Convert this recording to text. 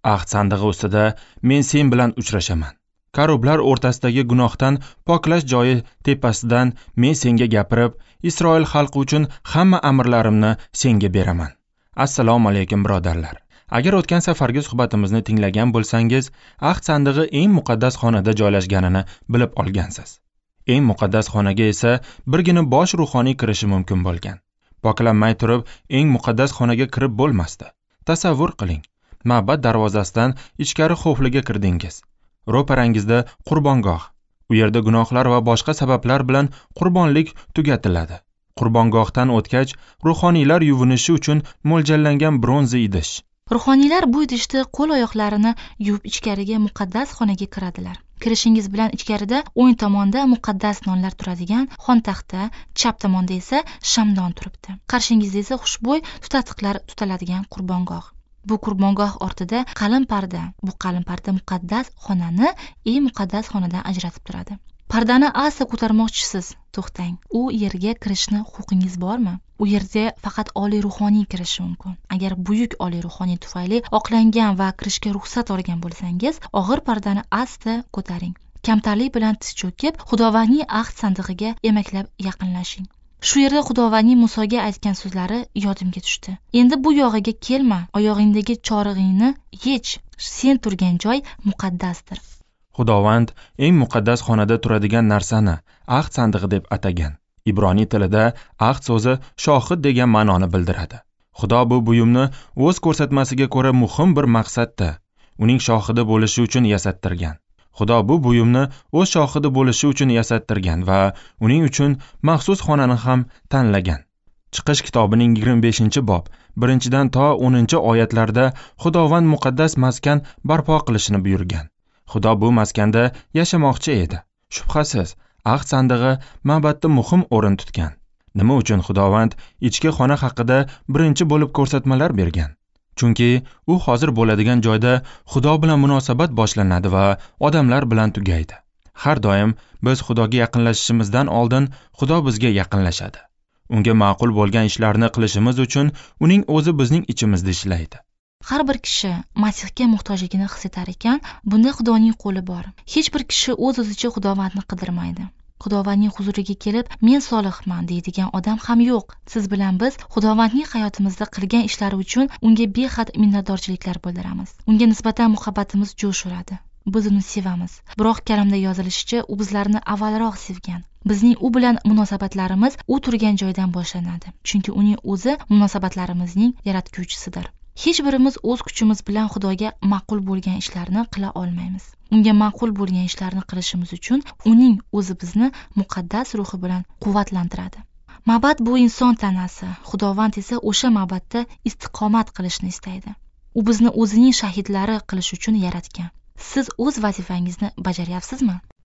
Ahd sandig'i ustida men sen bilan uchrashaman. Karublar o'rtasidagi gunohdan poklash joyi tepasidan men senga gapirib, Isroil xalqi uchun hamma amrlarimni senga beraman. Assalomu alaykum birodarlar. Agar o'tgan safargi suhbatimizni tinglagan bo'lsangiz, Ahd sandig'i eng muqaddas xonada joylashganini bilib olgansiz. Eng muqaddas xonaga esa birgina bosh ruhoniy kirishi mumkin bo'lgan. Poklanmay turib, eng muqaddas xonaga kirib bo'lmasdi. Tasavvur qiling, ma'bad darvozasidan ichkari xofliga kirdingiz. Ro'parangizda qurbongoh. U yerda gunohlar va boshqa sabablar bilan qurbonlik tugatiladi. Qurbongohdan o'tgach, ruhoniylar yuvinishi uchun mo'ljallangan bronza idish. Ruhoniylar bu idishda qo'l-oyoqlarini yuvib ichkariga muqaddas xonaga kiradilar. Kirishingiz bilan ichkarida o'ng tomonda muqaddas nonlar turadigan xontaxta, chap tomonda esa shamdon turibdi. Qarshingizda esa xushbo'y tutatiqlar tutaladigan qurbongoh. Bu qurbongoh ortida qalin parda. Bu qalin parda muqaddas xonani eng muqaddas xonadan ajratib turadi. Pardani asta ko'tarmoqchisiz. To'xtang. U yerga kirishni huquqingiz bormi? U yerga faqat oliy ruhoniy kirishi mumkin. Agar buyuk oliy ruhoniy tufayli oqlangan va kirishga ruxsat olgan bo'lsangiz, og'ir pardani asta ko'taring. Kamtarlik bilan tiz cho'kib, Xudovandning ahd sandig'iga emaklab yaqinlashing. Shu yerda Xudovandning Musoga aytgan so'zlari yodimga tushdi. Endi bu yog'iga kelma, oyog'ingdagi chorig'ingni yech. Sen turgan joy muqaddasdir. Xudovand eng muqaddas xonada turadigan narsani ahd sandig'i deb atagan. Ibroniy tilida ahd so'zi shohid degan ma'noni bildiradi. Xudo bu buyumni o'z ko'rsatmasiga ko'ra muhim bir maqsadda, uning shohidi bo'lishi uchun yasattirgan. Xudo bu buyumni o'z shohidi bo'lishi uchun yasattirgan va uning uchun maxsus xonani ham tanlagan. Chiqish kitobining 25-bob 1-dan to 10-oyatlarda Xudovand muqaddas maskan barpo qilishni buyurgan. Xudo bu maskanda yashamoqchi edi. Shubhasiz, ahd sandig'i ma'batda muhim o'rin tutgan. Nima uchun Xudovand ichki xona haqida birinchi bo'lib ko'rsatmalar bergan? Chunki u hozir bo'ladigan joyda Xudo bilan munosabat boshlanadi va odamlar bilan tugaydi. Har doim biz Xudoga yaqinlashishimizdan oldin Xudo bizga yaqinlashadi. Unga ma'qul bo'lgan ishlarni qilishimiz uchun uning o'zi bizning ichimizda ishlaydi. Har bir kishi Masihga muhtojligini his etar ekan, bunda Xudoning qo'li bor. Hech bir kishi o'z-o'zicha Xudovandni qidirmaydi. Xudovandning huzuriga kelib, men solihman deydigan odam ham yo'q. Siz bilan biz Xudovandning hayotimizda qilgan ishlari uchun unga behad minnatdorchiliklar bildiramiz. Unga nisbatan muhabbatimiz jo'sh uradi. Biz uni sevamiz. Biroq kalamda yozilishicha, u bizlarni avvalroq sevgan. Bizning u bilan munosabatlarimiz u turgan joydan boshlanadi. Chunki uning o'zi munosabatlarimizning yaratguvchisidir. Hech birimiz o'z kuchimiz bilan Xudoga ma'qul bo'lgan ishlarni qila olmaymiz. Unga ma'qul bo'lgan ishlarni qilishimiz uchun uning o'zi bizni muqaddas ruhi bilan quvvatlantiradi. Ma'bad bu inson tanasi, Xudovand esa o'sha ma'badda istiqomat qilishni istaydi. U bizni o'zining shahidlari qilish uchun yaratgan. Siz o'z vazifangizni bajaryapsizmi?